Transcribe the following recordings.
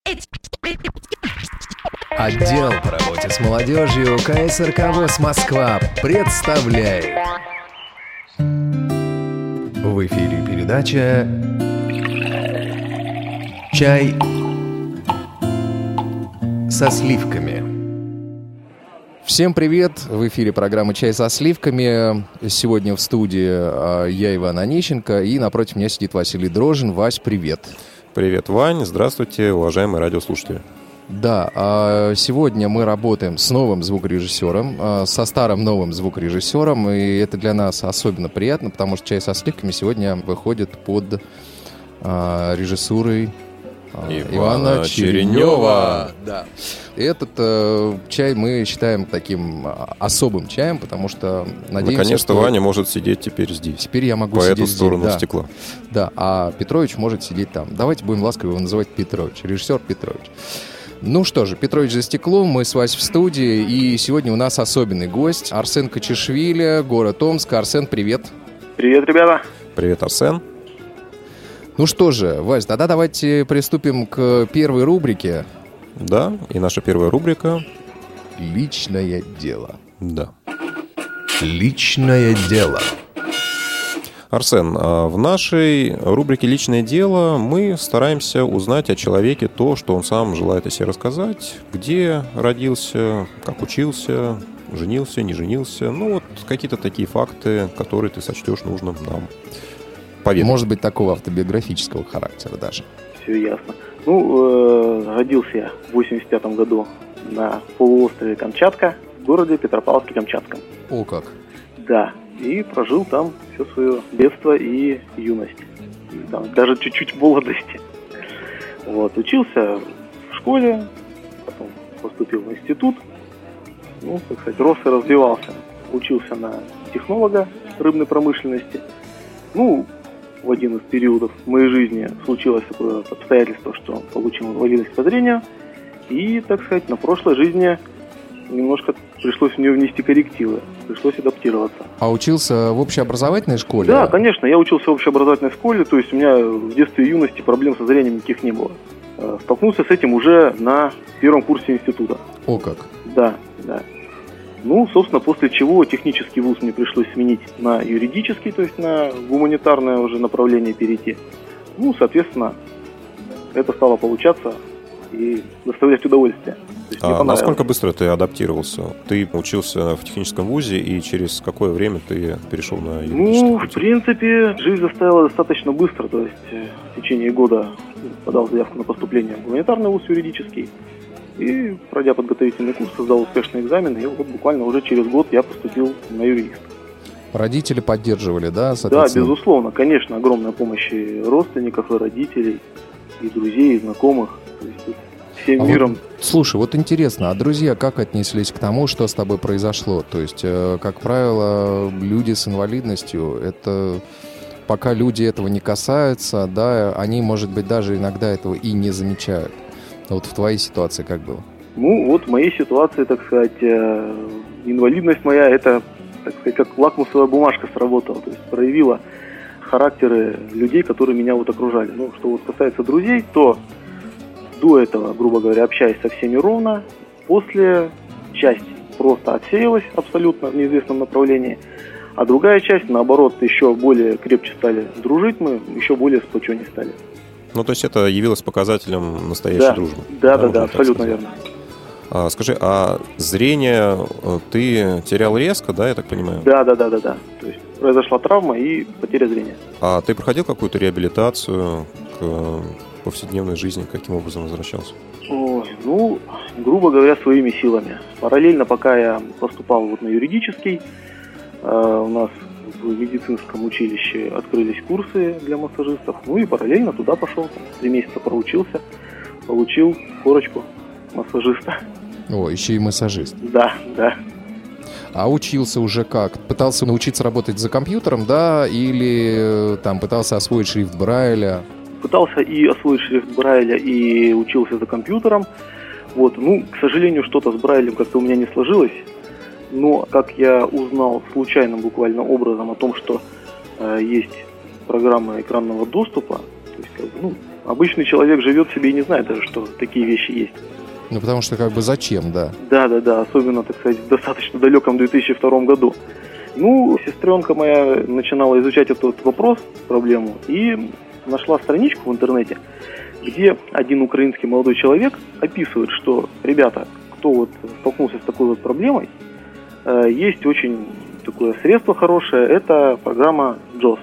Отдел по работе с молодежью КСРК ВОС Москва представляет. В эфире передача «Чай со сливками». Всем привет! В эфире программа «Чай со сливками». Сегодня в студии я, Иван Онищенко, и напротив меня сидит Василий Дрожжин. Вась, привет! Привет, Вань. Здравствуйте, уважаемые радиослушатели. Да, сегодня мы работаем с новым звукорежиссером, со старым новым звукорежиссером, и это для нас особенно приятно, потому что «Чай со сливками» сегодня выходит под режиссурой Ивана Черенева. Да. Этот чай мы считаем таким особым чаем, потому что надеемся, наконец-то что Ваня может сидеть теперь здесь. Теперь я могу по сидеть эту сторону здесь, да. стекла. Да, а Петрович может сидеть там. Давайте будем ласково его называть Петрович, режиссер Петрович. Ну что же, Петрович за стеклом, мы с Васей в студии, и сегодня у нас особенный гость Арсен Качишвили, город Омск. Арсен, привет. Привет, ребята. Привет, Арсен. Ну что же, Вась, тогда давайте приступим к первой рубрике. Да, и наша первая рубрика «Личное дело». Да. Личное дело. Арсен, в нашей рубрике «Личное дело» мы стараемся узнать о человеке то, что он сам желает о себе рассказать, где родился, как учился, женился, не женился. Ну вот какие-то такие факты, которые ты сочтешь нужным нам поведать. Может быть, такого автобиографического характера даже. Все ясно. Родился я в 85 году на полуострове Камчатка, в городе Петропавловске-Камчатском. О как! Да, и прожил там все свое детство и юность. И там, даже чуть-чуть молодости. Вот, учился в школе, потом поступил в институт. Ну, так сказать, рос и развивался. Учился на технолога рыбной промышленности. Ну, в один из периодов моей жизни случилось такое обстоятельство, что получил инвалидность по зрению. И, так сказать, на прошлой жизни немножко пришлось в нее внести коррективы. Пришлось адаптироваться. А учился в общеобразовательной школе? Да, конечно. Я учился в общеобразовательной школе. То есть у меня в детстве и юности проблем со зрением никаких не было. Столкнулся с этим уже на первом курсе института. О как! Да, да. Ну, собственно, после чего технический вуз мне пришлось сменить на юридический, то есть на гуманитарное уже направление перейти. Ну, соответственно, это стало получаться и доставлять удовольствие. Насколько быстро ты адаптировался? Ты учился в техническом вузе, и через какое время ты перешел на юридический путь? В принципе, жизнь заставила достаточно быстро. То есть в течение года подал заявку на поступление в гуманитарный вуз юридический. И, пройдя подготовительный курс, сдал успешный экзамен, и вот буквально уже через год я поступил на юриста. Родители поддерживали, да? Да, безусловно, конечно, огромная помощь и родственников, и родителей, и друзей, и знакомых. То есть всем миром. Слушай, вот интересно, а друзья как отнеслись к тому, что с тобой произошло? То есть, как правило, люди с инвалидностью, это пока люди этого не касаются, да, они, может быть, даже иногда этого и не замечают. Вот в твоей ситуации как было? Ну, вот в моей ситуации, так сказать, инвалидность моя, это, так сказать, как лакмусовая бумажка сработала. То есть проявила характеры людей, которые меня вот окружали. Ну, что вот касается друзей, то до этого, грубо говоря, общаясь со всеми ровно, после часть просто отсеялась абсолютно в неизвестном направлении, а другая часть, наоборот, еще более крепче стали дружить мы, еще более сплоченнее стали. Ну, то есть это явилось показателем настоящей дружбы? Да, абсолютно верно. Скажи, а зрение ты терял резко, да, я так понимаю? Да. То есть произошла травма и потеря зрения. А ты проходил какую-то реабилитацию к повседневной жизни? Каким образом возвращался? Ну, грубо говоря, своими силами. Параллельно, пока я поступал вот на юридический, у нас в медицинском училище открылись курсы для массажистов. Ну и параллельно туда пошел. 3 месяца проучился, получил корочку массажиста. О, еще и массажист. Да. А учился уже как? Пытался научиться работать за компьютером, да? Или там пытался освоить шрифт Брайля? Пытался и освоить шрифт Брайля, и учился за компьютером. Вот. Ну, к сожалению, что-то с Брайлем как-то у меня не сложилось. Но как я узнал случайным буквально образом о том, что есть программа экранного доступа, то есть обычный человек живет себе и не знает даже, что такие вещи есть. Ну, потому что как бы зачем, да? Да, особенно, так сказать, в достаточно далеком 2002 году. Ну, сестренка моя начинала изучать этот вопрос, проблему, и нашла страничку в интернете, где один украинский молодой человек описывает, что, ребята, кто вот столкнулся с такой вот проблемой, есть очень такое средство хорошее, это программа JAWS.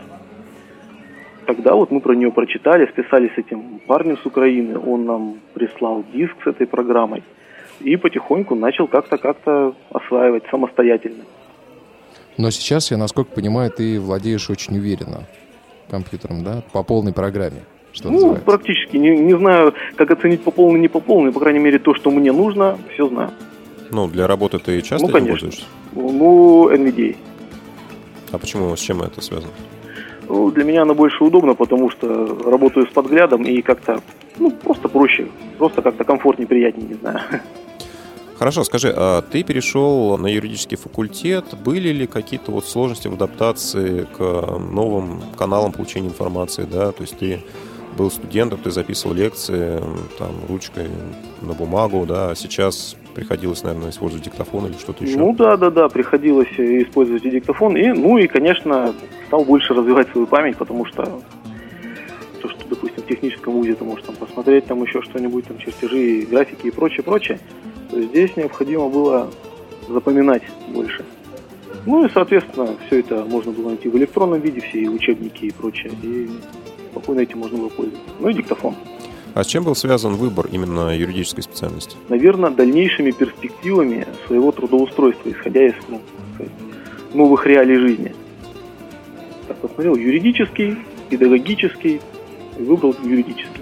Тогда вот мы про нее прочитали, списались с этим парнем с Украины, он нам прислал диск с этой программой и потихоньку начал как-то осваивать самостоятельно. Но сейчас, я насколько понимаю, ты владеешь очень уверенно компьютером, да? По полной программе, что называется. Практически. Не знаю, как оценить по полной, не по полной. По крайней мере, то, что мне нужно, все знаю. Ну, для работы ты часто этим пользуешься? NVDA. А почему, с чем это связано? Для меня она больше удобна, потому что работаю с подглядом и как-то, просто проще. Просто как-то комфортнее, приятнее, не знаю. Хорошо, скажи, а ты перешел на юридический факультет, были ли какие-то вот сложности в адаптации к новым каналам получения информации, да, то есть ты был студентом, ты записывал лекции там ручкой на бумагу, да, а сейчас приходилось, наверное, использовать диктофон или что-то еще? Да, приходилось использовать и диктофон, и, конечно, стал больше развивать свою память, потому что то, что, допустим, в техническом вузе ты можешь там посмотреть там еще что-нибудь, там чертежи, графики и прочее, то здесь необходимо было запоминать больше. И, соответственно, все это можно было найти в электронном виде, все учебники и прочее, и спокойно этим можно было пользоваться. И диктофон. А с чем был связан выбор именно юридической специальности? Наверное, дальнейшими перспективами своего трудоустройства, исходя из новых реалий жизни. Так, посмотрел, юридический, педагогический, и выбрал юридический.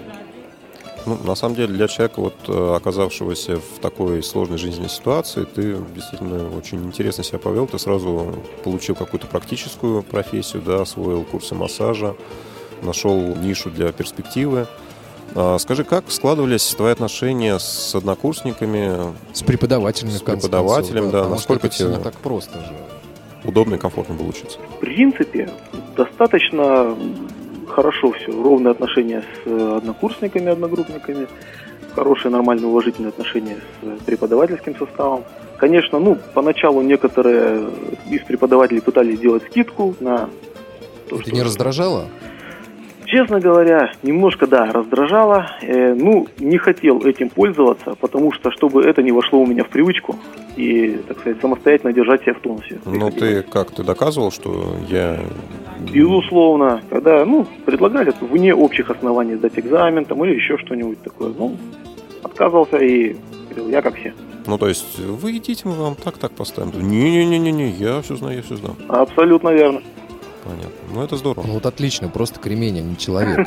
На самом деле, для человека, оказавшегося в такой сложной жизненной ситуации, ты действительно очень интересно себя повел. Ты сразу получил какую-то практическую профессию, да, освоил курсы массажа, нашел нишу для перспективы. Скажи, как складывались твои отношения с однокурсниками? С преподавателями, с преподавателем, да. Насколько тебе так просто же удобно и комфортно было учиться? В принципе, достаточно хорошо все. Ровные отношения с однокурсниками, одногруппниками. Хорошие, нормальные, уважительные отношения с преподавательским составом. Конечно, поначалу некоторые из преподавателей пытались сделать скидку на то, это не раздражало? Честно говоря, немножко, раздражало. Не хотел этим пользоваться, потому что, чтобы это не вошло у меня в привычку и, так сказать, самостоятельно держать себя в тонусе. Ты доказывал, что я... Безусловно. Когда, предлагали вне общих оснований сдать экзамен там, или еще что-нибудь такое. Отказывался и говорил, я как все. То есть, вы идите, мы вам так поставим. Не, я все знаю. Абсолютно верно. Понятно. Это здорово. Отлично, просто кремень, а не человек.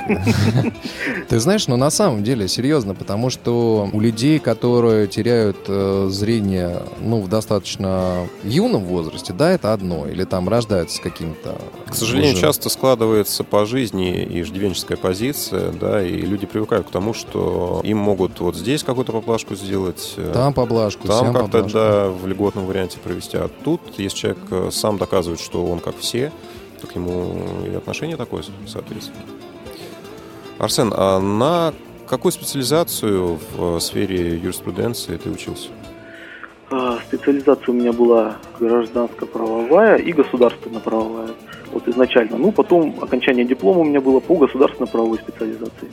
Ты знаешь, на самом деле, серьезно, потому что у людей, которые теряют зрение, в достаточно юном возрасте, да, это одно, или там рождаются с каким-то... К сожалению, часто складывается по жизни иждивенческая позиция, да, и люди привыкают к тому, что им могут здесь какую-то поблажку сделать, там поблажку, там как-то, поблажку. Да, в льготном варианте провести. А тут, если человек сам доказывает, что он как все, то к нему и отношение такое, соответственно. Арсен, а на какую специализацию в сфере юриспруденции ты учился? Специализация у меня была гражданско-правовая и государственно-правовая. Изначально. Потом окончание диплома у меня было по государственно-правовой специализации.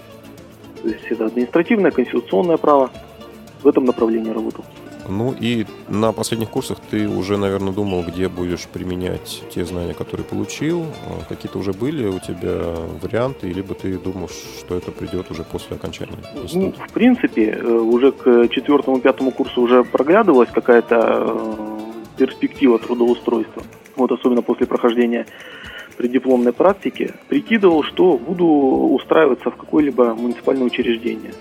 То есть это административное, конституционное право. В этом направлении работал. И на последних курсах ты уже, наверное, думал, где будешь применять те знания, которые получил. Какие-то уже были у тебя варианты, либо ты думал, что это придет уже после окончания института? В принципе, уже к 4-5 курсу уже проглядывалась какая-то перспектива трудоустройства. Особенно после прохождения преддипломной практики. Прикидывал, что буду устраиваться в какое-либо муниципальное учреждение.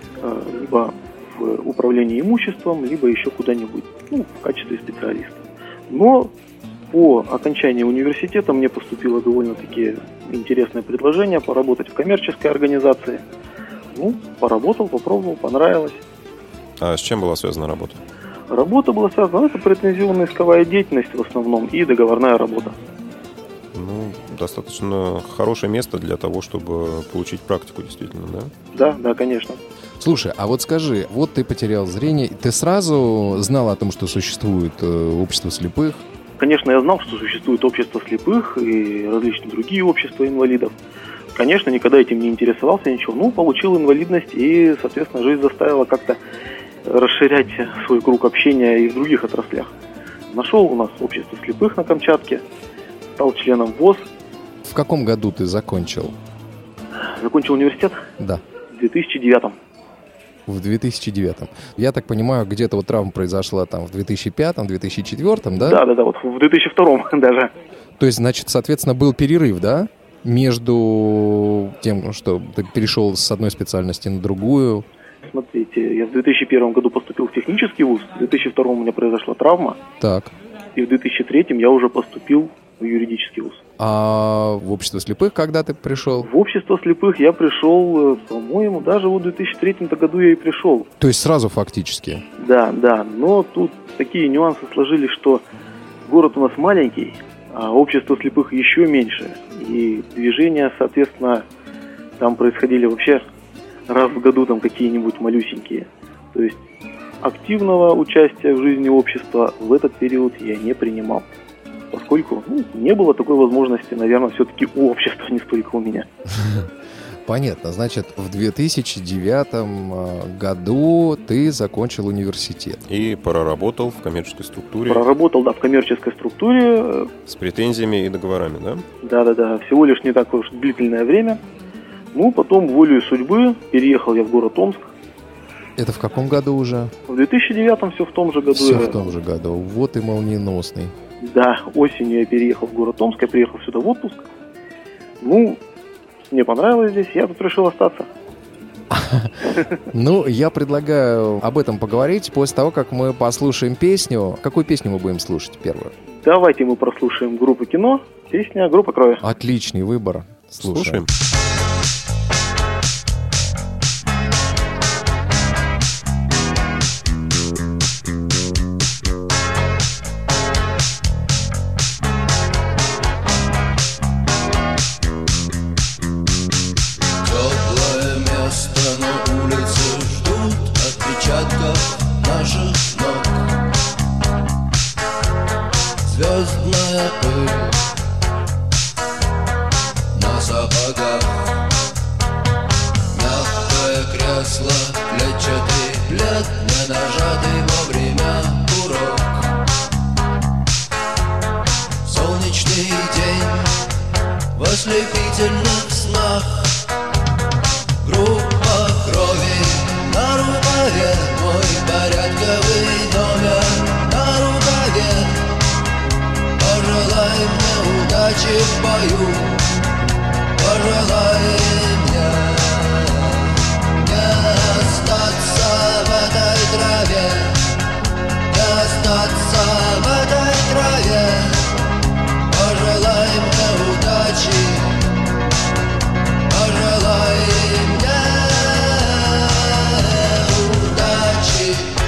Либо в управлении имуществом, либо еще куда-нибудь, в качестве специалиста. Но по окончании университета мне поступило довольно-таки интересное предложение поработать в коммерческой организации. Поработал, попробовал, понравилось. А с чем была связана работа? Работа была связана, это претензионно-исковая деятельность в основном и договорная работа. достаточно хорошее место для того, чтобы получить практику, действительно, да? Да, конечно. Слушай, а вот скажи, вот ты потерял зрение, ты сразу знал о том, что существует общество слепых? Конечно, я знал, что существует общество слепых и различные другие общества инвалидов. Конечно, никогда этим не интересовался, ничего. Ну, получил инвалидность, и, соответственно, жизнь заставила как-то расширять свой круг общения и в других отраслях. Нашел у нас общество слепых на Камчатке, стал членом ВОС. В каком году ты закончил? Закончил университет? Да. В 2009. В 2009. Я так понимаю, где-то вот травма произошла там в 2005-2004, да? Да, вот в 2002 даже. То есть, значит, соответственно, был перерыв, да? Между тем, что ты перешел с одной специальности на другую. Смотрите, я в 2001 году поступил в технический вуз, в 2002 у меня произошла травма. Так. И в 2003 я уже поступил в юридический вуз. А в общество слепых когда ты пришел? В общество слепых я пришел, по-моему, даже вот в 2003 году я и пришел. То есть сразу фактически? Да, но тут такие нюансы сложились, что город у нас маленький, а общество слепых еще меньше. И движения, соответственно, там происходили вообще раз в году там какие-нибудь малюсенькие. То есть активного участия в жизни общества в этот период я не принимал. Поскольку не было такой возможности, наверное, все-таки у общества, не столько у меня. Понятно. Значит, в 2009 году ты закончил университет. И проработал в коммерческой структуре. Проработал, да, в коммерческой структуре. С претензиями и договорами, да? Да. Всего лишь не так уж длительное время. Потом, волею судьбы, переехал я в город Омск. Это в каком году уже? В 2009 все в том же году. Все в том же году. Вот и молниеносный. Да, осенью я переехал в город Омск, я приехал сюда в отпуск. Мне понравилось здесь, я тут решил остаться. Я предлагаю об этом поговорить после того, как мы послушаем песню. Какую песню мы будем слушать первую? Давайте мы прослушаем группу «Кино», песня «Группа крови». Отличный выбор. Слушаем. Звездная пыль на сапогах, мягкое кресло, клетчатый плед, не нажатый вовремя курок. Солнечный день в ослепительных снах, группа крови на рукаве, мой порядковый номер на рукаве. Пожелай мне удачи в бою, пожелай мне не остаться в этой траве, не остаться в этой траве. Пожелай мне удачи, пожелай мне удачи.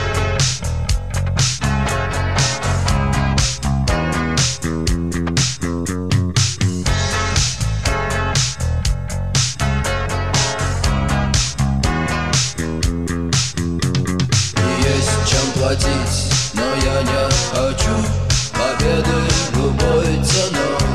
Но я не хочу победы любой ценой.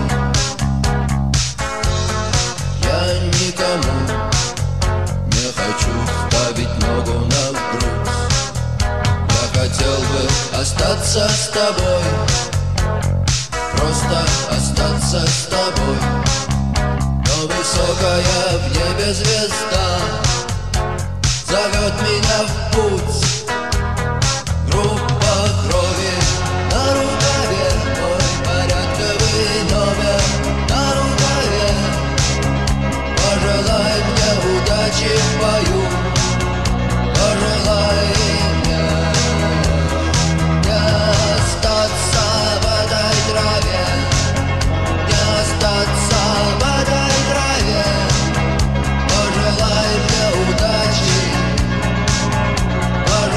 Я никому не хочу ставить ногу на грудь. Я хотел бы остаться с тобой, просто остаться с тобой. Но высокая в небе звезда зовет меня в путь. Группа крови на рукаве, мой порядковый номер на рукаве. Пожелай мне удачи в бою, пожелай мне не остаться в этой траве, не остаться в этой траве. Пожелай мне удачи,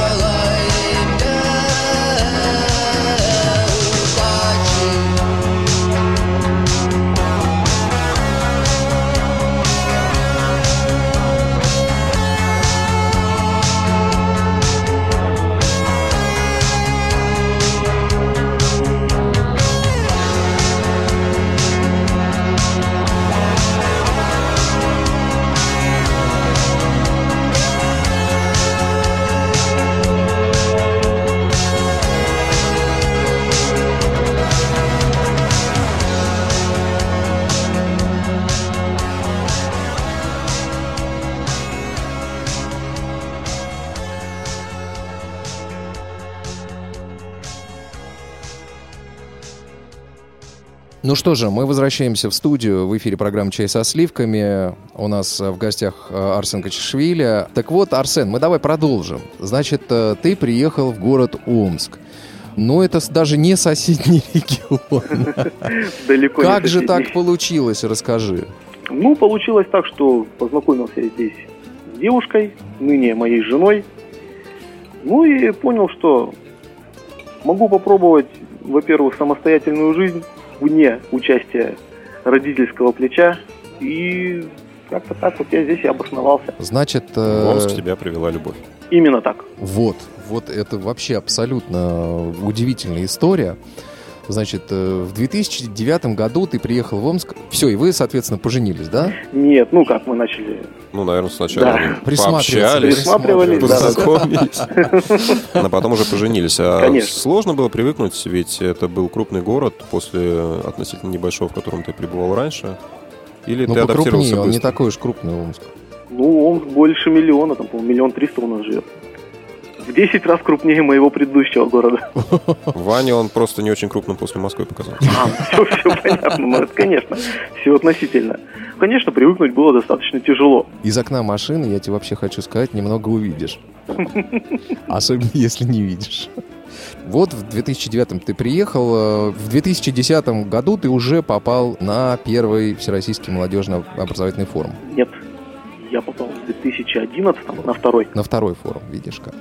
Ну что же, мы возвращаемся в студию. В эфире программа «Чай со сливками». У нас в гостях Арсен Качишвили. Так вот, Арсен, мы давай продолжим. Значит, ты приехал в город Омск. Но это даже не соседний регион. Далеко не Как же соседний. так получилось? Расскажи. Ну, получилось так, что познакомился я здесь с девушкой, ныне моей женой. Ну и понял, что могу попробовать, во-первых, самостоятельную жизнь вне участия родительского плеча. И как-то так вот я здесь и обосновался. Значит, В Омск тебя привела любовь. Именно так. вот это вообще абсолютно удивительная история. Значит, в 2009 году ты приехал в Омск. Все, и вы, соответственно, поженились, да? Нет, ну как мы начали... Ну, наверное, сначала Да. они Присматриваться. пообщались, Присматривались, да. познакомились, а потом уже поженились. А Конечно. сложно было привыкнуть, ведь это был крупный город после относительно небольшого, в котором ты пребывал раньше. Или Ну, ты адаптировался покрупнее, он не быстро? такой уж крупный Омск. Ну, Омск больше миллиона, там, по-моему, 1 300 000 у нас живет. В 10 раз крупнее моего предыдущего города. Ваня, он просто не очень крупным после Москвы показался. Все понятно, ну это, конечно, все относительно. Конечно, привыкнуть было достаточно тяжело. Из окна машины, я тебе вообще хочу сказать, немного увидишь. Особенно, если не видишь. Вот в 2009-м ты приехал, в 2010 году ты уже попал на первый Всероссийский молодежно-образовательный форум. Нет, я попал в 2011 на второй. На второй форум, видишь как.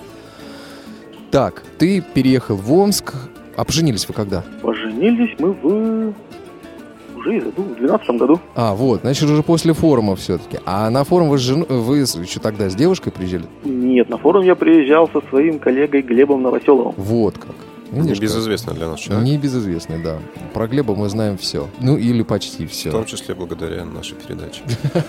Так, ты переехал в Омск. А поженились вы когда? Поженились мы уже в 2012 году. А, вот, значит, уже после форума все-таки. А на форум вы еще тогда с девушкой приезжали? Нет, на форум я приезжал со своим коллегой Глебом Новоселовым. Вот как. Видишь, как? Небезызвестный для нас человек. Небезызвестный, да. Про Глеба мы знаем все. Ну, или почти В все. том числе благодаря нашей передаче.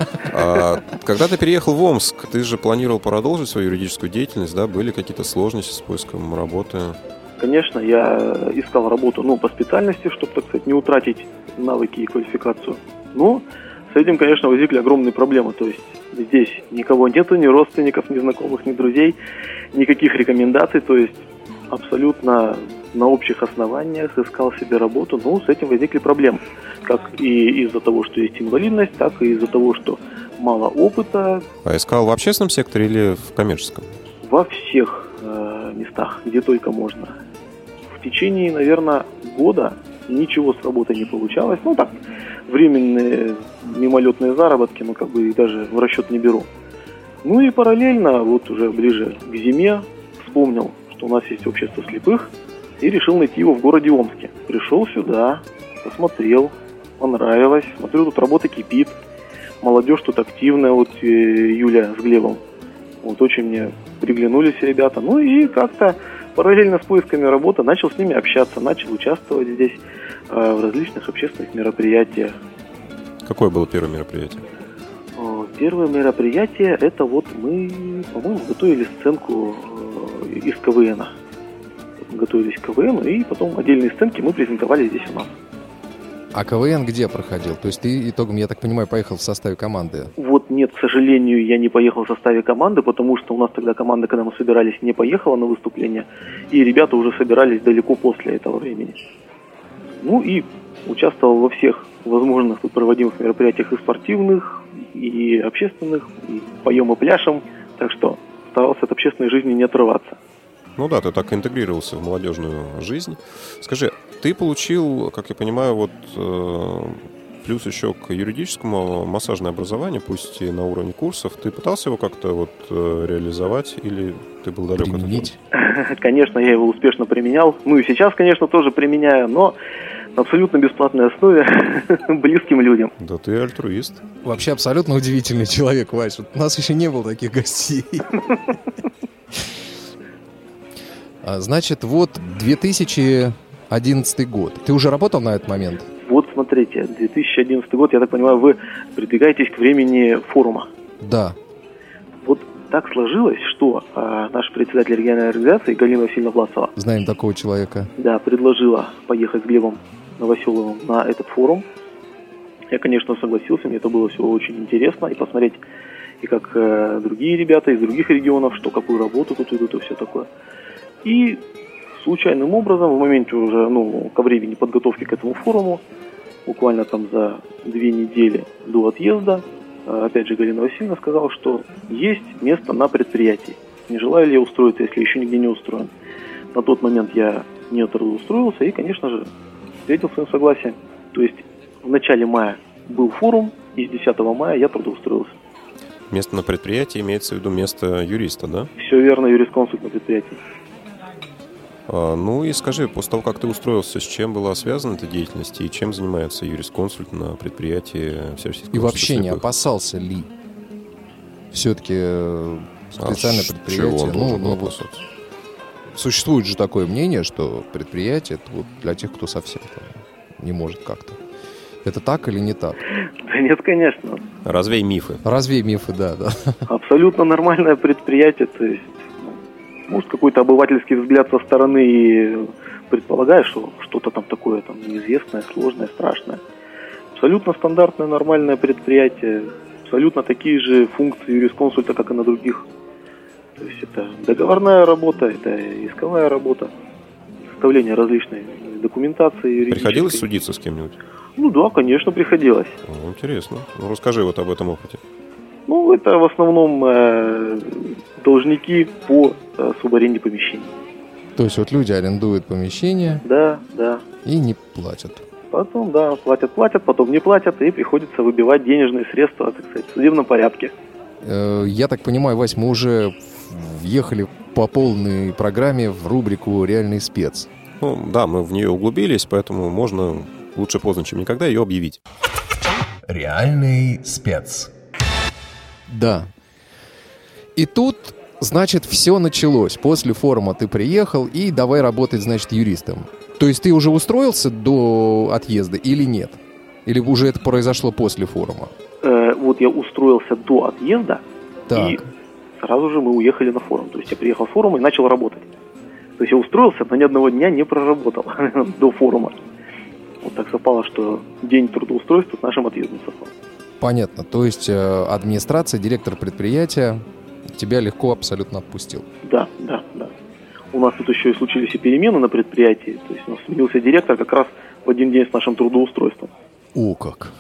Когда ты переехал в Омск, ты же планировал продолжить свою юридическую деятельность, да? Были какие-то сложности с поиском работы? Конечно, я искал работу, по специальности, чтобы, так сказать, не утратить навыки и квалификацию. Но с этим, конечно, возникли огромные проблемы. То есть здесь никого нету, ни родственников, ни знакомых, ни друзей, никаких рекомендаций. То есть абсолютно на общих основаниях искал себе работу, но с этим возникли проблемы. Как и из-за того, что есть инвалидность, так и из-за того, что мало опыта. А искал в общественном секторе или в коммерческом? Во всех местах, где только можно. В течение, наверное, года ничего с работы не получалось. Ну так, временные мимолетные заработки, и даже в расчет не беру. Ну и параллельно, вот уже ближе к зиме, вспомнил, что у нас есть общество слепых, и решил найти его в городе Омске. Пришел сюда, посмотрел, понравилось. Смотрю, тут работа кипит. Молодежь тут активная, вот Юля с Глебом. Вот очень мне приглянулись ребята. Ну и как-то параллельно с поисками работы начал с ними общаться, начал участвовать здесь в различных общественных мероприятиях. Какое было первое мероприятие? Первое мероприятие, это вот мы, по-моему, готовили сценку из КВН. Готовились к КВН, и потом отдельные сценки мы презентовали здесь у нас. А КВН где проходил? То есть ты итогом, я так понимаю, поехал в составе команды? Вот нет, к сожалению, я не поехал в составе команды, потому что у нас тогда команда, когда мы собирались, не поехала на выступление, и ребята уже собирались далеко после этого времени. Ну и участвовал во всех возможных тут проводимых мероприятиях и спортивных, и общественных, и поем и пляшем, так что старался от общественной жизни не отрываться. Ну да, ты так интегрировался в молодежную жизнь. Скажи, ты получил, как я понимаю, плюс еще к юридическому массажное образование, пусть и на уровне курсов. Ты пытался его как-то реализовать или ты был далек от этого? Конечно, я его успешно применял. Ну и сейчас, конечно, тоже применяю, но на абсолютно бесплатной основе близким людям. Да ты альтруист. Вообще абсолютно удивительный человек, Вась. Вот у нас еще не было таких гостей. Значит, 2011 год. Ты уже работал на этот момент? Вот смотрите, 2011 год, я так понимаю, вы придвигаетесь к времени форума. Да. Вот так сложилось, что наш председатель региональной организации Галина Васильевна Власова, знаем такого человека, да, предложила поехать с Глебом Новоселовым на этот форум. Я, конечно, согласился, мне это было все очень интересно, и посмотреть, и как другие ребята из других регионов, что какую работу тут идут и все такое. И случайным образом, в моменте уже, ко времени подготовки к этому форуму, буквально там за 2 недели до отъезда, опять же, Галина Васильевна сказала, что есть место на предприятии. Не желаю ли я устроиться, если еще нигде не устроен. На тот момент я не трудоустроился и, конечно же, встретил своим согласием. То есть в начале мая был форум, и с 10 мая я трудоустроился. Место на предприятии имеется в виду место юриста, да? Все верно, юрисконсульт на предприятии. Ну и скажи, после того, как ты устроился, с чем была связана эта деятельность и чем занимается юрисконсульт на предприятии Всероссийского? И вообще не опасался ли? Все-таки специальное предприятие. Чего он должен был опасаться? Существует же такое мнение, что предприятие это вот для тех, кто совсем там не может как-то. Это так или не так? Да нет, конечно. Развей мифы. Развей мифы, да. Абсолютно нормальное предприятие, то есть, может, какой-то обывательский взгляд со стороны и предполагаешь, что что-то там такое там неизвестное, сложное, страшное. Абсолютно стандартное, нормальное предприятие, абсолютно такие же функции юрисконсульта, как и на других. То есть это договорная работа, это исковая работа, составление различной документации юридической. Приходилось судиться с кем-нибудь? Да, конечно, приходилось. Интересно. Расскажи вот об этом опыте. Это в основном должники по субаренде помещений. То есть вот люди арендуют помещение. Да. И не платят. Потом, платят, потом не платят, и приходится выбивать денежные средства, так сказать, в судебном порядке. Я так понимаю, Вась, мы уже въехали по полной программе в рубрику «Реальный спец». Да, мы в нее углубились, поэтому можно лучше поздно, чем никогда, ее объявить. Реальный спец. Да. И тут, значит, все началось. После форума ты приехал и давай работать, значит, юристом. То есть ты уже устроился до отъезда или нет? Или уже это произошло после форума? Я устроился до отъезда, так. И сразу же мы уехали на форум. То есть я приехал в форум и начал работать. То есть я устроился, но ни одного дня не проработал до форума. Вот так совпало, что день трудоустройства с нашим отъездом совпал. Понятно. То есть администрация, директор предприятия тебя легко абсолютно отпустил. Да. У нас тут еще и случились и перемены на предприятии. То есть у нас сменился директор как раз в один день с нашим трудоустройством. О, как!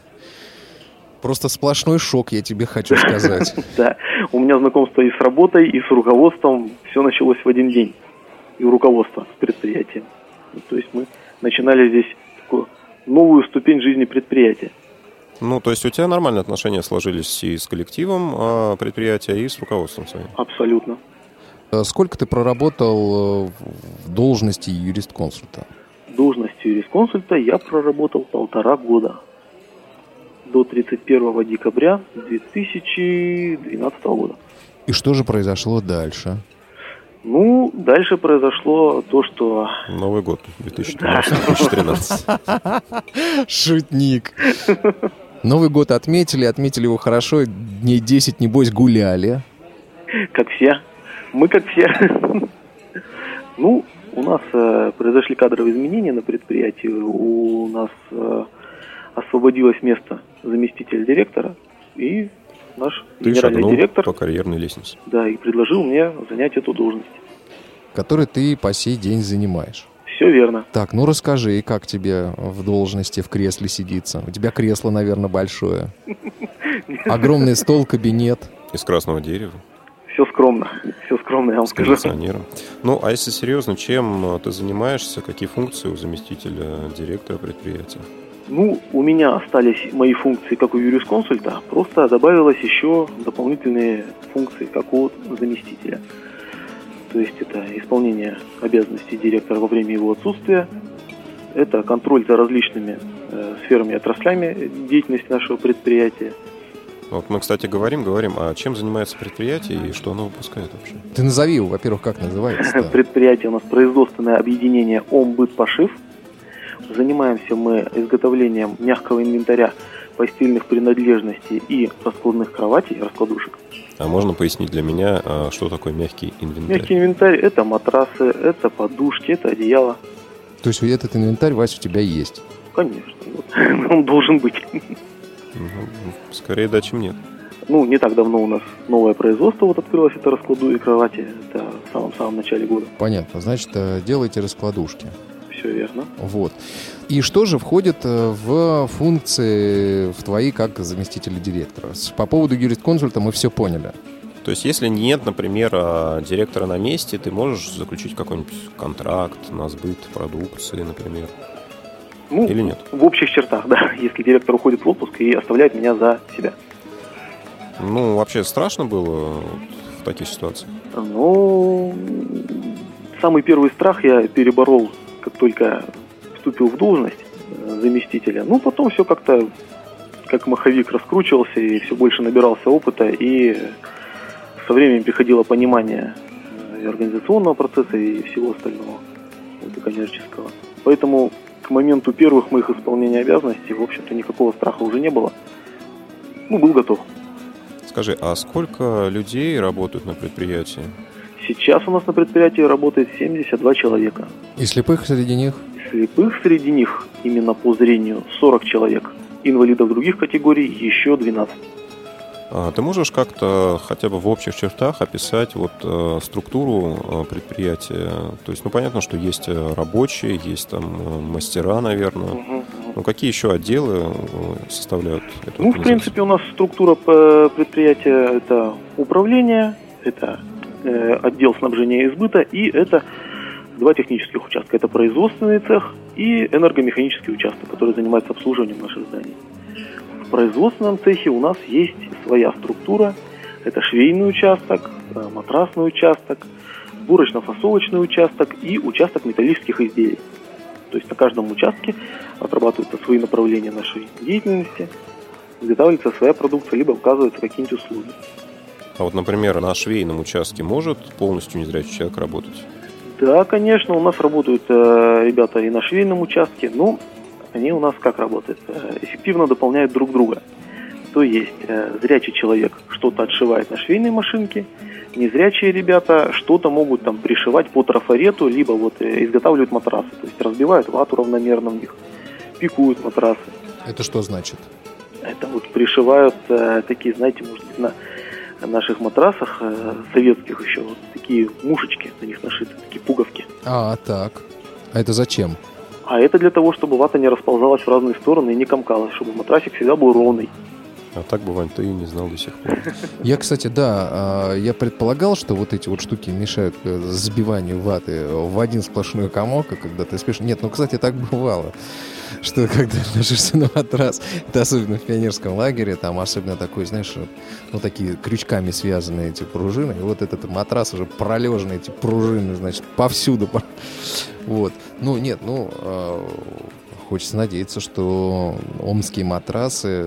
Просто сплошной шок, я тебе хочу сказать. Да, у меня знакомство и с работой, и с руководством. Все началось в один день. И у руководства с предприятием. То есть мы начинали здесь такую новую ступень жизни предприятия. То есть у тебя нормальные отношения сложились и с коллективом предприятия, и с руководством своим? Абсолютно. Сколько ты проработал в должности юрист-консульта? В должности юрист-консульта я проработал 1,5 года. До 31 декабря 2012 года. И что же произошло дальше? Дальше произошло то, что... Новый год 2013. Шутник. Новый год отметили его хорошо, дней 10, небось, гуляли. Как все. Мы как все. У нас произошли кадровые изменения на предприятии. У нас освободилось место заместителя директора. И наш генеральный директор... по карьерной лестнице. Да, и предложил мне занять эту должность. Которую ты по сей день занимаешь. Все верно. Так, расскажи, как тебе в должности, в кресле сидится? У тебя кресло, наверное, большое. Огромный стол, кабинет. Из красного дерева. Все скромно, я вам скажу. С кондиционером. А если серьезно, чем ты занимаешься? Какие функции у заместителя директора предприятия? У меня остались мои функции, как у юрисконсульта, просто добавилось еще дополнительные функции, как у заместителя. То есть это исполнение обязанностей директора во время его отсутствия, это контроль за различными сферами и отраслями деятельности нашего предприятия. Мы, кстати, говорим, а чем занимается предприятие и что оно выпускает вообще? Ты назови его, во-первых, как называется? Предприятие у нас производственное объединение ОМБыт-Пошив. Занимаемся мы изготовлением мягкого инвентаря, постельных принадлежностей и раскладных кроватей, раскладушек. А можно пояснить для меня, что такое мягкий инвентарь? Мягкий инвентарь – это матрасы, это подушки, это одеяло. То есть этот инвентарь, Вась, у тебя есть? Конечно, он должен быть. Скорее да, чем нет. не так давно у нас новое производство вот открылось, это раскладные кровати, это в самом-самом начале года. Понятно, значит, делаете раскладушки. Все верно. Вот. И что же входит в функции в твои как заместителя директора? По поводу юрисконсульта мы все поняли. То есть, если нет, например, директора на месте, ты можешь заключить какой-нибудь контракт на сбыт продукции, например? Или нет? В общих чертах, да. Если директор уходит в отпуск и оставляет меня за себя. Вообще страшно было в таких ситуациях? Самый первый страх я переборол, как только вступил в должность заместителя. Потом все как-то, как маховик, раскручивался и все больше набирался опыта, и со временем приходило понимание и организационного процесса, и всего остального, и коммерческого. Поэтому к моменту первых моих исполнения обязанностей, в общем-то, никакого страха уже не было. Был готов. Скажи, а сколько людей работают на предприятии? Сейчас у нас на предприятии работает 72 человека. И слепых среди них? Слепых среди них, именно по зрению, 40 человек. Инвалидов других категорий еще 12. Ты можешь как-то хотя бы в общих чертах описать структуру предприятия? То есть, понятно, что есть рабочие, есть там мастера, наверное. Какие еще отделы составляют эту организацию? В принципе, у нас структура предприятия – это управление, это отдел снабжения и сбыта, и это 2 технических участка. Это производственный цех и энергомеханический участок, который занимается обслуживанием наших зданий. В производственном цехе у нас есть своя структура. Это швейный участок, матрасный участок, сборочно-фасовочный участок и участок металлических изделий. То есть на каждом участке отрабатываются свои направления нашей деятельности, изготавливается своя продукция, либо указываются какие-нибудь услуги. А например, на швейном участке может полностью незрячий человек работать? Да, конечно, у нас работают ребята и на швейном участке, но они у нас как работают? Эффективно дополняют друг друга. То есть зрячий человек что-то отшивает на швейной машинке, незрячие ребята что-то могут там пришивать по трафарету, либо изготавливают матрасы, то есть разбивают вату равномерно в них, пикуют матрасы. Это что значит? Это пришивают такие, знаете, может быть, на наших матрасах советских еще такие мушечки на них нашиты, такие пуговки. Так. А это зачем? А это для того, чтобы вата не расползалась в разные стороны и не комкалась, чтобы матрасик всегда был ровный. А так, бывает, ты и не знал до сих пор. Я, кстати, я предполагал, что эти штуки мешают сбиванию ваты в один сплошной комок, а когда ты спишь... Нет, кстати, так бывало, что когда ложишься на матрас, это особенно в пионерском лагере, там особенно такой, знаешь, такие крючками связанные эти пружины, и этот матрас уже пролеженный, эти пружины, значит, повсюду. Хочется надеяться, что омские матрасы...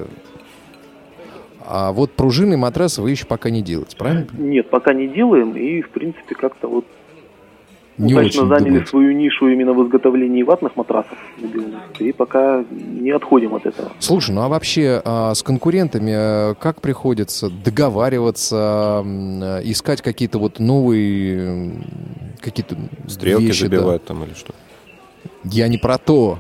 А пружинный матрас вы еще пока не делаете, правильно? Нет, пока не делаем, и, в принципе, как-то не удачно заняли свою нишу именно в изготовлении ватных матрасов, и пока не отходим от этого. Слушай, а вообще с конкурентами как приходится договариваться, искать какие-то новые какие-то стрелки вещи, забивать там или что? Я не про то.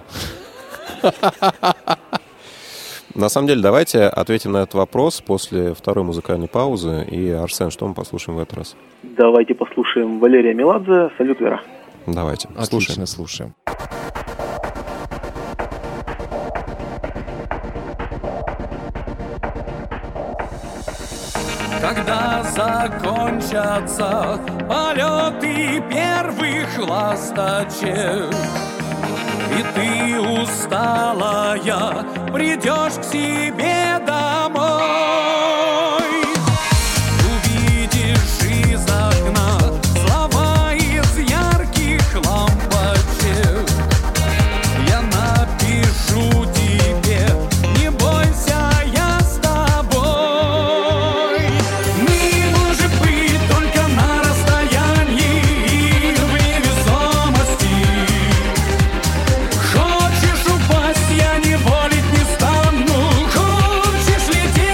На самом деле, давайте ответим на этот вопрос после второй музыкальной паузы. И, Арсен, что мы послушаем в этот раз? Давайте послушаем Валерия Меладзе «Салют, Вера». Давайте, отлично, слушаем. Когда закончатся полеты первых ласточек, и ты усталая придешь к себе домой, увидишь из окна слова из ярких лампочек. Я напишу тебе, не бойся, я с тобой. Мы, может быть, только на расстоянии и в невесомости. Хочешь упасть, я не волить не стану. Хочешь лететь,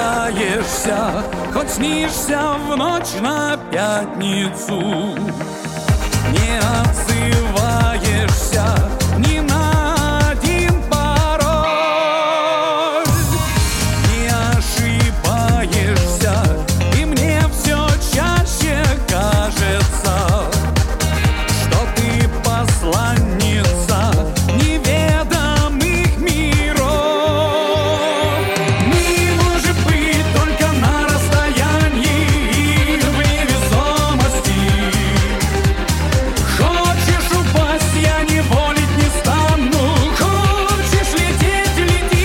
ошибаешься, хоть снишься в ночь на пятницу. Не отзываешься ни на один пароль. Не ошибаешься, и мне все чаще кажется, что ты посланница неведомых миров. Мы, может быть, только на расстоянии и в невесомости. Хочешь упасть, я не волить не стану. Хочешь лететь, лети.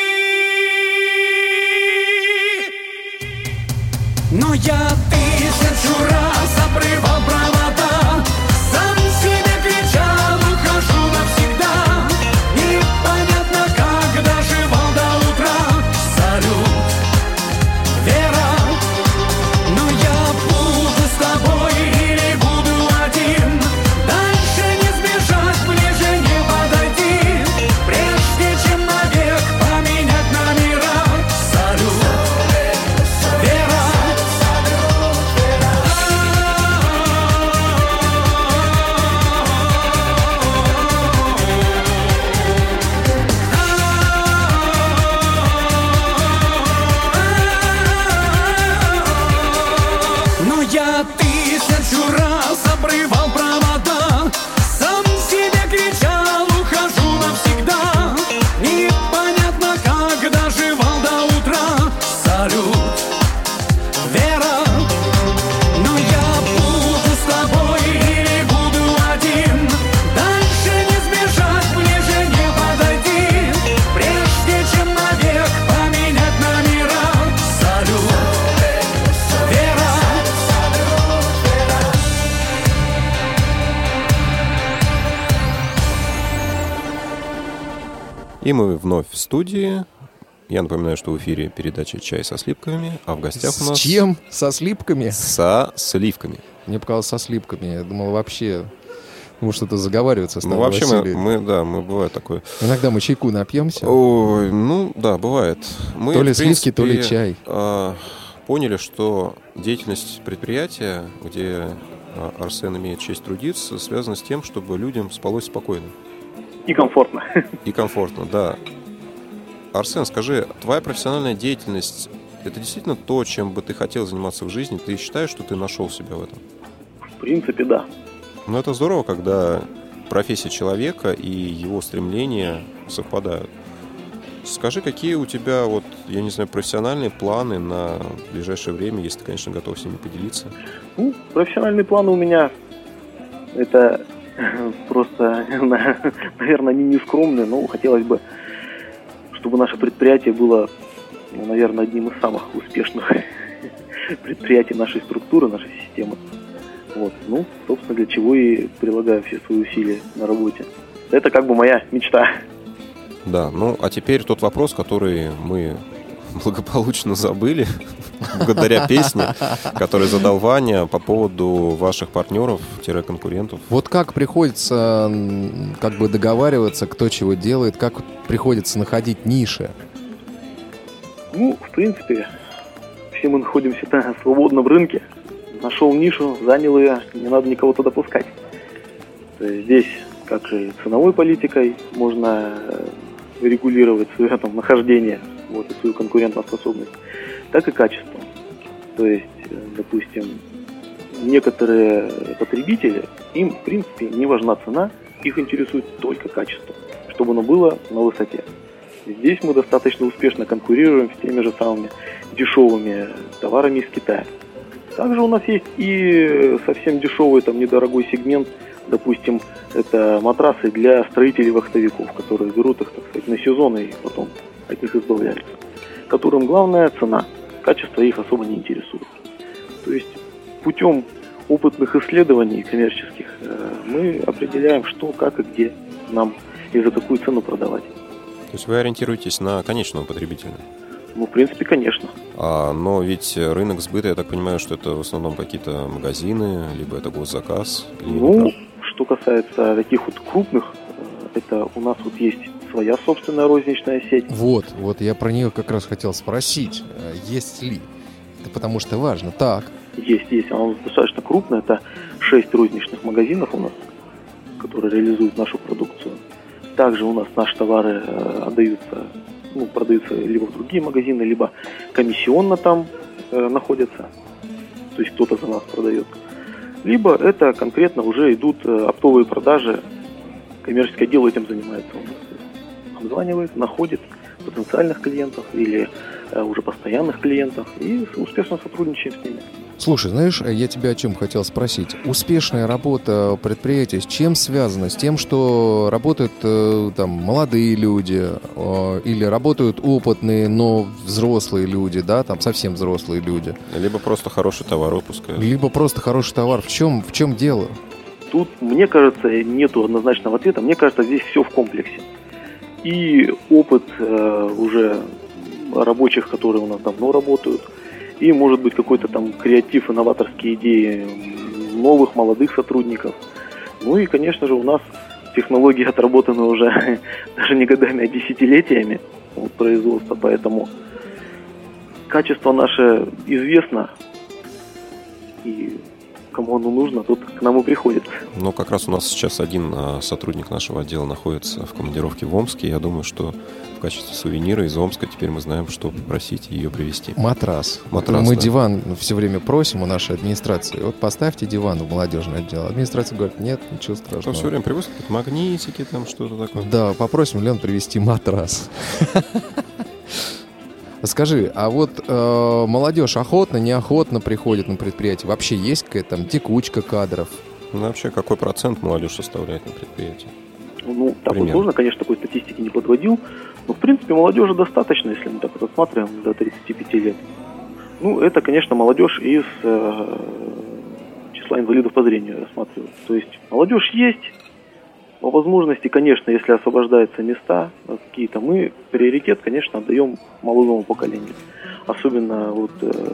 Но я 1000 раз обрывал провода, сам себе кричал, ухожу навсегда. Непонятно, как доживал до утра. Салют, Вера. Но я буду с тобой или буду один. Дальше не сбежать, ближе не подойти. Прежде чем навек поменять номера. Салют, Вера. Но я 1000 раз обрывал провода, сам себе кричал, ухожу навсегда. Непонятно, как доживал до утра. Салют, Вера. Но я буду с тобой или буду один. Дальше не сбежать, ближе не подойти. Прежде чем навек поменять номера. Салют, Вера. И мы вновь в студии. Я напоминаю, что в эфире передача «Чай со сливками», а в гостях у С нас... чем? Со сливками? Со сливками. Мне показалось, со сливками. Я думал, вообще... Может, это заговариваться с Ну, тобой, вообще, Василий. мы бывает такое. Иногда мы чайку напьемся. Ой, ну, да, бывает. Мы, То ли в сливки, то ли принципе, чай. Поняли, что деятельность предприятия, где Арсен имеет честь трудиться, связана с тем, чтобы людям спалось спокойно. И комфортно. И комфортно, да. Арсен, скажи, твоя профессиональная деятельность — это действительно то, чем бы ты хотел заниматься в жизни? Ты считаешь, что ты нашел себя в этом? В принципе, да. Ну, это здорово, когда профессия человека и его стремления совпадают. Скажи, какие у тебя, вот, я не знаю, профессиональные планы на ближайшее время, если ты, конечно, готов с ними поделиться? Ну, профессиональные планы у меня это просто, наверное, они не скромные, но хотелось бы, чтобы наше предприятие было, ну, наверное, одним из самых успешных предприятий нашей структуры, нашей системы. Вот. Ну, собственно, для чего и прилагаю все свои усилия на работе. Это как бы моя мечта. Да, ну, а теперь тот вопрос, который мы благополучно забыли, благодаря песне, которую задал Ваня по поводу ваших партнеров-конкурентов. Вот как приходится как бы договариваться, кто чего делает, как приходится находить ниши? Ну, в принципе, все мы находимся на свободном рынке. Нашел нишу, занял ее, не надо никого туда пускать. То есть здесь, как и ценовой политикой, можно регулировать свое там нахождение, вот, и свою конкурентоспособность, так и качеством. То есть, допустим, некоторые потребители, им, в принципе, не важна цена, их интересует только качество, чтобы оно было на высоте. Здесь мы достаточно успешно конкурируем с теми же самыми дешевыми товарами из Китая. Также у нас есть и совсем дешевый, там, недорогой сегмент, допустим, это матрасы для строителей-вахтовиков, которые берут их, так сказать, на сезон и потом от них избавляются. Которым главная цена, качество их особо не интересует. То есть путем опытных исследований коммерческих мы определяем, что, как и где нам и за какую цену продавать. То есть вы ориентируетесь на конечного потребителя? Ну, в принципе, конечно. Но ведь рынок сбыта, я так понимаю, что это в основном какие-то магазины, либо это госзаказ? Ну, что касается таких вот крупных, это у нас вот есть своя собственная розничная сеть. Вот я про нее как раз хотел спросить, есть ли. Это потому что важно. Так. Есть. Она у нас достаточно крупная. Это 6 розничных магазинов у нас, которые реализуют нашу продукцию. Также у нас наши товары продаются либо в другие магазины, либо комиссионно там находятся. То есть кто-то за нас продает. Либо это конкретно уже идут оптовые продажи. Коммерческое дело этим занимается у нас. Обзванивает, находит потенциальных клиентов или уже постоянных клиентов и успешно сотрудничаем с ними. Слушай, знаешь, я тебя о чем хотел спросить. Успешная работа предприятия с чем связана? С тем, что работают там молодые люди или работают опытные, но взрослые люди, да, там совсем взрослые люди? Либо просто хороший товар выпускают. Либо просто хороший товар. В чем дело? Тут, мне кажется, нету однозначного ответа. Мне кажется, здесь все в комплексе. И опыт уже рабочих, которые у нас давно работают, и, может быть, какой-то там креатив, инноваторские идеи новых, молодых сотрудников. Ну и, конечно же, у нас технологии отработаны уже даже не годами, а десятилетиями производства, поэтому качество наше известно, и кому оно нужно, тот к нам и приходит. Ну, как раз у нас сейчас один сотрудник нашего отдела находится в командировке в Омске. Я думаю, что в качестве сувенира из Омска теперь мы знаем, что попросить ее привезти. Матрас. Мы да. диван все время просим у нашей администрации. Вот поставьте диван в молодежный отдел. Администрация говорит, нет, ничего страшного. Там все время привозят какие-то магнитики, там что-то такое. Да, попросим Лену привезти матрас. Скажи, а вот молодежь охотно, неохотно приходит на предприятие? Вообще есть какая-то там текучка кадров? Ну, вообще, какой процент молодежь составляет на предприятии? Ну, так вот сложно, конечно, такой статистики не подводил. Но, в принципе, молодежи достаточно, если мы так вот рассматриваем, до 35 лет. Ну, это, конечно, молодежь из числа инвалидов по зрению рассматривают. То есть молодежь есть. По возможности, конечно, если освобождаются места какие-то, мы приоритет, конечно, отдаем молодому поколению. Особенно вот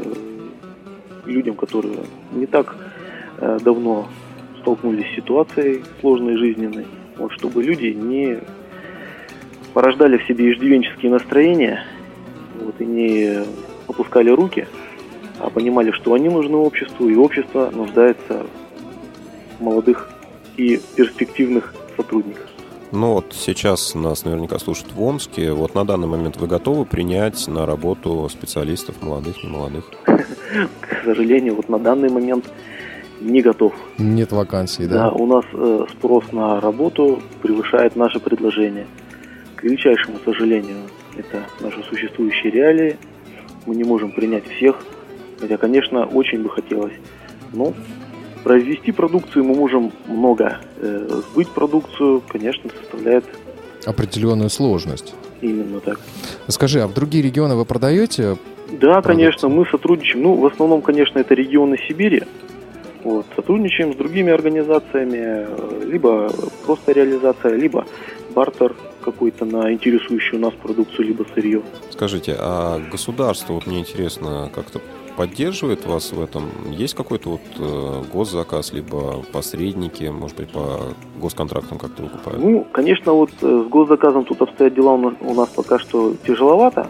людям, которые не так давно столкнулись с ситуацией сложной жизненной. Вот, чтобы люди не порождали в себе иждивенческие настроения, вот, и не опускали руки, а понимали, что они нужны обществу, и общество нуждается в молодых и перспективных сотрудников. Ну вот сейчас нас наверняка слушают в Омске. Вот на данный момент вы готовы принять на работу специалистов, молодых, немолодых? К сожалению, вот на данный момент не готов. Нет вакансий, да? Да, у нас спрос на работу превышает наше предложение. К величайшему сожалению, это наши существующие реалии. Мы не можем принять всех, хотя, конечно, очень бы хотелось. Но произвести продукцию мы можем много. Сбыть продукцию, конечно, составляет определенную сложность. Именно так. Скажи, а в другие регионы вы продаете? Да, конечно, мы сотрудничаем. Ну, в основном, конечно, это регионы Сибири. Вот, сотрудничаем с другими организациями, либо просто реализация, либо бартер какой-то на интересующую нас продукцию, либо сырье. Скажите, а государство, вот мне интересно, как-то поддерживает вас в этом? Есть какой-то вот госзаказ, либо посредники, может быть, по госконтрактам как-то выкупают? Ну, конечно, вот с госзаказом тут обстоят дела у нас пока что тяжеловато,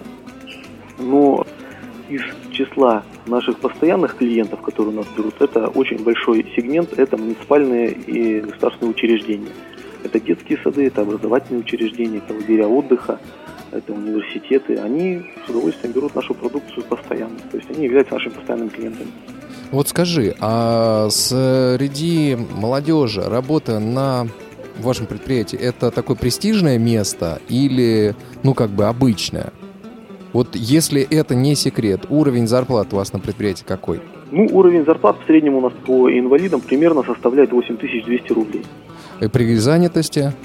но из числа наших постоянных клиентов, которые у нас берут, это очень большой сегмент, это муниципальные и государственные учреждения. Это детские сады, это образовательные учреждения, это лагеря отдыха, это университеты. Они с удовольствием берут нашу продукцию постоянно. То есть они являются нашими постоянными клиентами. Вот скажи, а среди молодежи работа на вашем предприятии это такое престижное место или, ну, как бы обычное? Вот если это не секрет, уровень зарплат у вас на предприятии какой? Ну, уровень зарплат в среднем у нас по инвалидам примерно составляет 8200 рублей. И при занятости?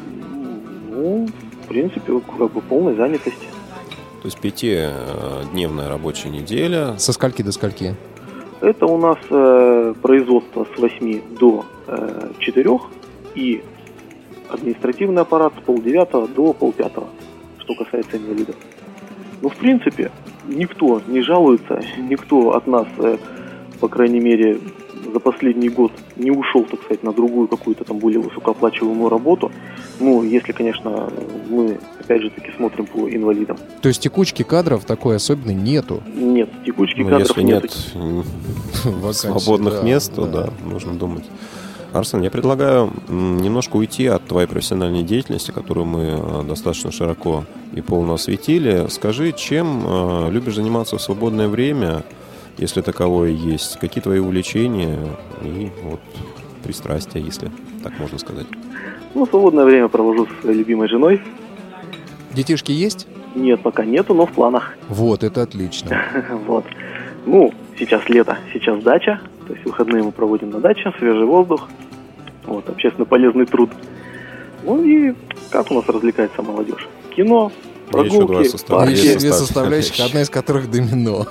Ну, в принципе, как бы полной занятости. То есть 5-дневная рабочая неделя. Со скольки до скольки? Это у нас производство с 8 до 4 и административный аппарат с 8:30 до 5:30, что касается инвалидов. Ну, в принципе, никто не жалуется, никто от нас по крайней мере, за последний год не ушел, так сказать, на другую какую-то там более высокооплачиваемую работу. Ну, если, конечно, мы, опять же таки, смотрим по инвалидам. То есть текучки кадров такой особенной нету? Нет, текучки Ну, кадров если нету. нет свободных мест, то да, нужно думать. Арсен, я предлагаю немножко уйти от твоей профессиональной деятельности, которую мы достаточно широко и полно осветили. Скажи, чем любишь заниматься в свободное время, если таковое есть? Какие твои увлечения и вот пристрастия, если так можно сказать? Ну, свободное время провожу со своей любимой женой. Детишки есть? Нет, пока нету, но в планах. Вот, это отлично. Вот. Ну, сейчас лето, сейчас дача. То есть выходные мы проводим на даче, свежий воздух. Вот, общественно полезный труд. Ну и как у нас развлекается молодежь? Кино, прогулки, Есть парки. две составляющих, одна из которых домино.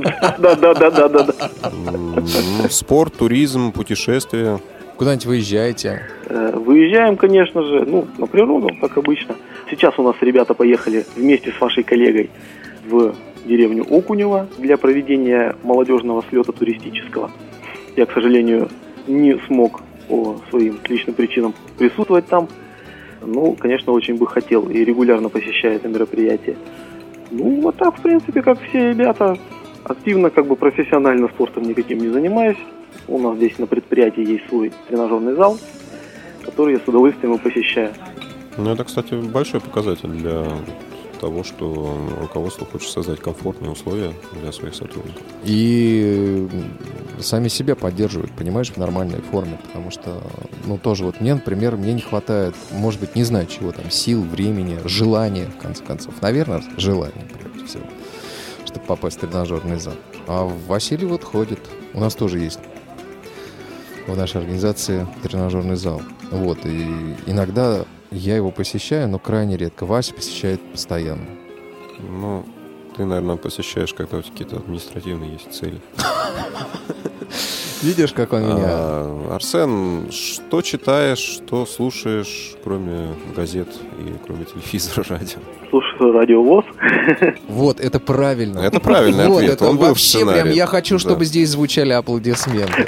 Да. Спорт, туризм, путешествия. Куда-нибудь выезжаете? Выезжаем, конечно же, на природу, как обычно. Сейчас у нас ребята поехали вместе с вашей коллегой в деревню Окунево для проведения молодежного слета туристического. Я, к сожалению, не смог по своим личным причинам присутствовать там. Ну, конечно, очень бы хотел и регулярно посещаю это мероприятие. Ну, вот так, в принципе, как все ребята. Активно, профессионально спортом никаким не занимаюсь. У нас здесь на предприятии есть свой тренажерный зал, который я с удовольствием и посещаю. Ну, это, кстати, большой показатель для того, что руководство хочет создать комфортные условия для своих сотрудников. И сами себя поддерживают, понимаешь, в нормальной форме. Потому что, тоже вот мне, например, мне не хватает, может быть, не знаю чего там, сил, времени, желания, в конце концов. Наверное, желания, прежде всего, чтобы попасть в тренажерный зал. А Василий вот ходит. У нас тоже есть в нашей организации тренажерный зал. Вот, и иногда я его посещаю, но крайне редко. Вася посещает постоянно. Ну, ты, наверное, посещаешь, когда у тебя какие-то административные есть цели. Видишь, как он меня... Арсен, что читаешь, что слушаешь, кроме газет и кроме телевизора, радио? Слушаю радио ВОС. Вот, это правильно. Это правильный вот, ответ. Это Он был в вообще сценарии. прям я хочу, Да. чтобы здесь звучали аплодисменты.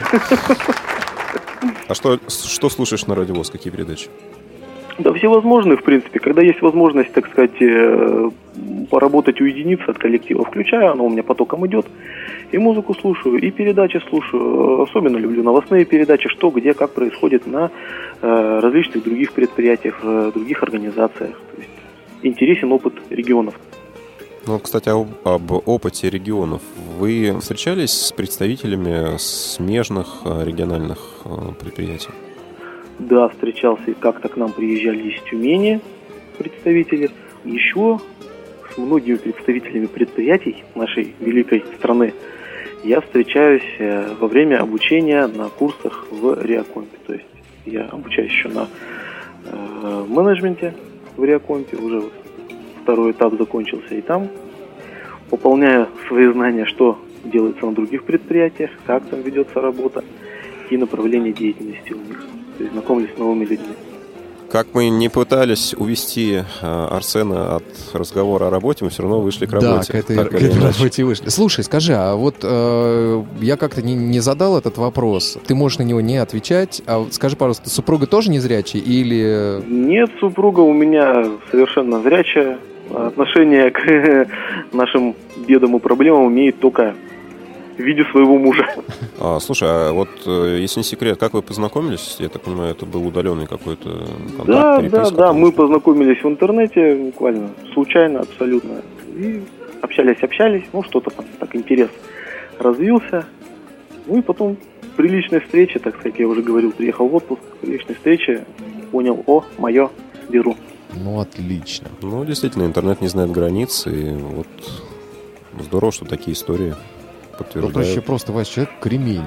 А что слушаешь на радио ВОС? Какие передачи? Да, всевозможные, в принципе. Когда есть возможность, так сказать, поработать, уединиться от коллектива, включаю, оно у меня потоком идет. И музыку слушаю, и передачи слушаю. Особенно люблю новостные передачи, что, где, как происходит на различных других предприятиях, других организациях. То есть интересен опыт регионов. Ну, кстати, об опыте регионов. Вы встречались с представителями смежных региональных предприятий? Да, встречался, и как-то к нам приезжали из Тюмени представители. Еще с многими представителями предприятий нашей великой страны я встречаюсь во время обучения на курсах в Реакомпе. То есть я обучаюсь еще на менеджменте в Реакомпе, уже вот второй этап закончился, и там пополняю свои знания, что делается на других предприятиях, как там ведется работа и направление деятельности у них. То есть знакомлюсь с новыми людьми. Как мы не пытались увести Арсена от разговора о работе, мы все равно вышли к работе. Да, к этой работе вышли. Слушай, скажи, а вот я как-то не задал этот вопрос. Ты можешь на него не отвечать. А вот скажи, пожалуйста, супруга тоже незрячая или... Нет, супруга у меня совершенно зрячая. Отношение к нашим бедам и проблемам имеет только в виде своего мужа. Слушай, а вот, если не секрет, как вы познакомились? Я так понимаю, это был удаленный какой-то контакт, переписка? Да, мы познакомились в интернете буквально случайно абсолютно. И общались, что-то там, так интерес развился. Ну и потом при личной встрече, так сказать, я уже говорил, приехал в отпуск, при личной встрече понял, мое, беру. Ну, отлично. Ну, действительно, интернет не знает границ, и вот здорово, что такие истории подтверждают. Проще просто, Вася, человек кремень.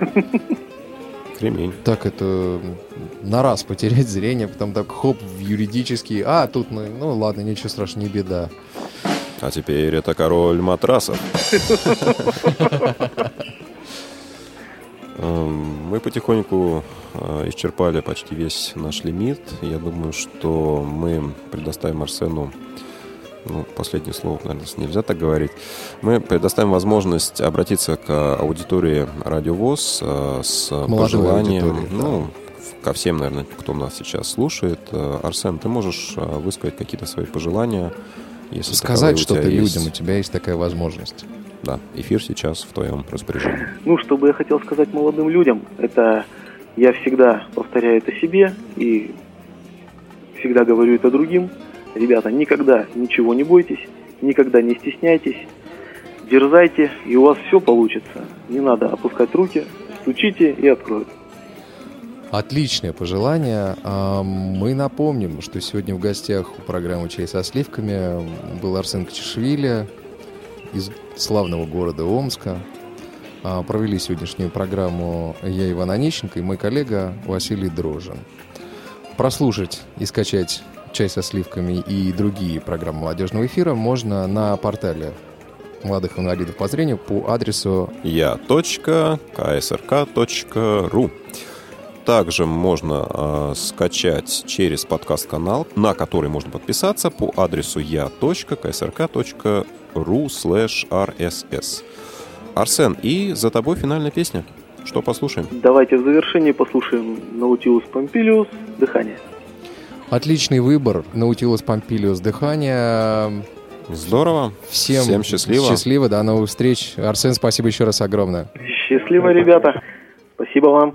Кремень. Так это на раз потерять зрение, потом так хоп в юридический. Тут мы, ладно, ничего страшного, не беда. А теперь это король матрасов. Мы потихоньку исчерпали почти весь наш лимит. Я думаю, что мы предоставим Арсену последнее слово, наверное, нельзя так говорить. Мы предоставим возможность обратиться к аудитории Радио ВОС с пожеланием, ко всем, наверное, кто нас сейчас слушает. Арсен, ты можешь высказать какие-то свои пожелания? Если сказать что-то людям, у тебя есть такая возможность. Да, эфир сейчас в твоем распоряжении. Что бы я хотел сказать молодым людям, это я всегда повторяю это себе и всегда говорю это другим. Ребята, никогда ничего не бойтесь, никогда не стесняйтесь, дерзайте, и у вас все получится. Не надо опускать руки, стучите и откроют. Отличное пожелание. Мы напомним, что сегодня в гостях у программы «Чай со сливками» был Арсен Качишвили из славного города Омска. Провели сегодняшнюю программу я, Иван Онищенко, и мой коллега Василий Дрожжин. Прослушать и скачать «Чай со сливками» и другие программы молодежного эфира можно на портале молодых инвалидов по зрению по адресу ya.ksrk.ru. Также можно скачать через подкаст-канал, на который можно подписаться по адресу ya.ksrk.ru/rss. Арсен, и за тобой финальная песня. Что послушаем? Давайте в завершении послушаем Наутилус Помпилиус «Дыхание». Отличный выбор. Наутилус Помпилиус «Дыхание». Здорово. Всем счастливо. Счастливо, до новых встреч. Арсен, спасибо еще раз огромное. Счастливо, ребята. Спасибо вам.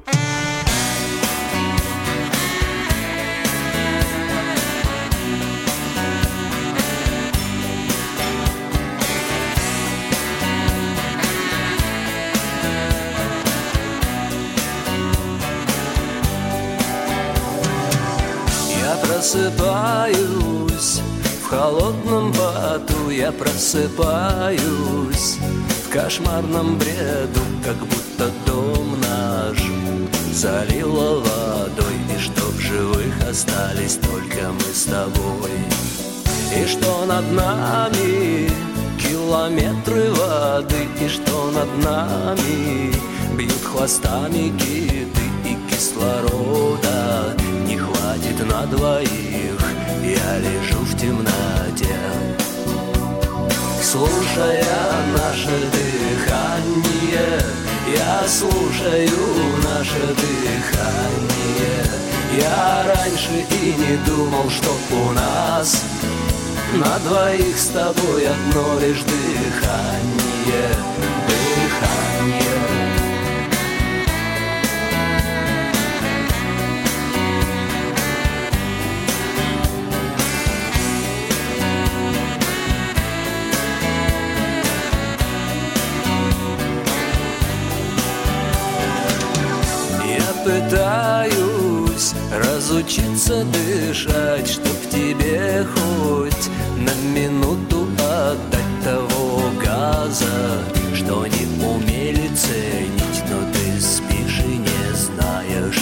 Просыпаюсь в холодном поту, я просыпаюсь в кошмарном бреду, как будто дом наш залило водой, и что в живых остались только мы с тобой, и что над нами километры воды, и что над нами бьют хвостами киты, и кислорода не хватит на двоих, я лежу в темноте, слушая наше дыхание, я слушаю наше дыхание. Я раньше и не думал, что у нас на двоих с тобой одно лишь дыхание, дыхание. Пытаюсь разучиться дышать, чтоб тебе хоть на минуту отдать того газа, что не умели ценить, но ты спишь и не знаешь,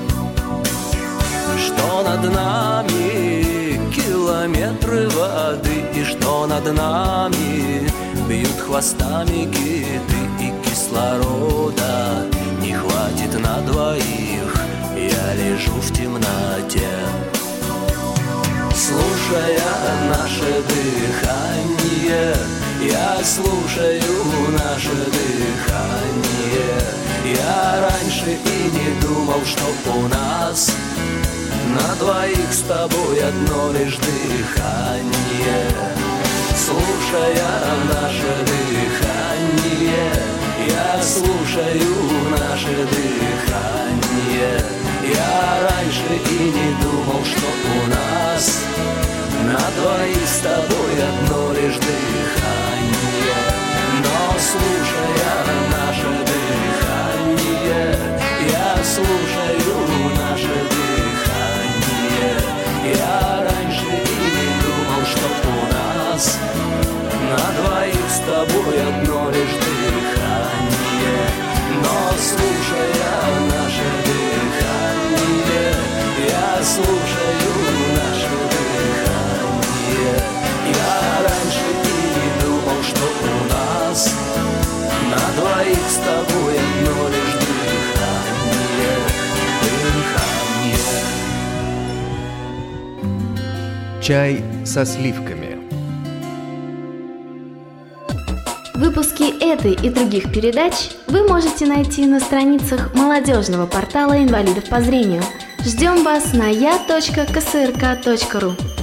что над нами километры воды, и что над нами бьют хвостами киты, и кислорода не хватит на двоих, я лежу в темноте, слушая наше дыхание, я слушаю наше дыхание. Я раньше и не думал, что у нас на двоих с тобой одно лишь дыхание, слушая наше дыхание. Я слушаю наше дыхание. Я раньше и не думал, что у нас на двоих с тобой одно лишь дыхание. Но слушая наше дыхание, я слушаю наше дыхание. Я раньше и не думал, что у нас на двоих с тобой одно лишь дыхание. Но слушая наше дыхание, я слушаю наше дыхание. Я раньше и не думал, что у нас на двоих с тобой одно лишь дыхание, дыхание. Чай со сливками. Выпуски этой и других передач вы можете найти на страницах молодежного портала инвалидов по зрению. Ждем вас на я.ксрк.ру.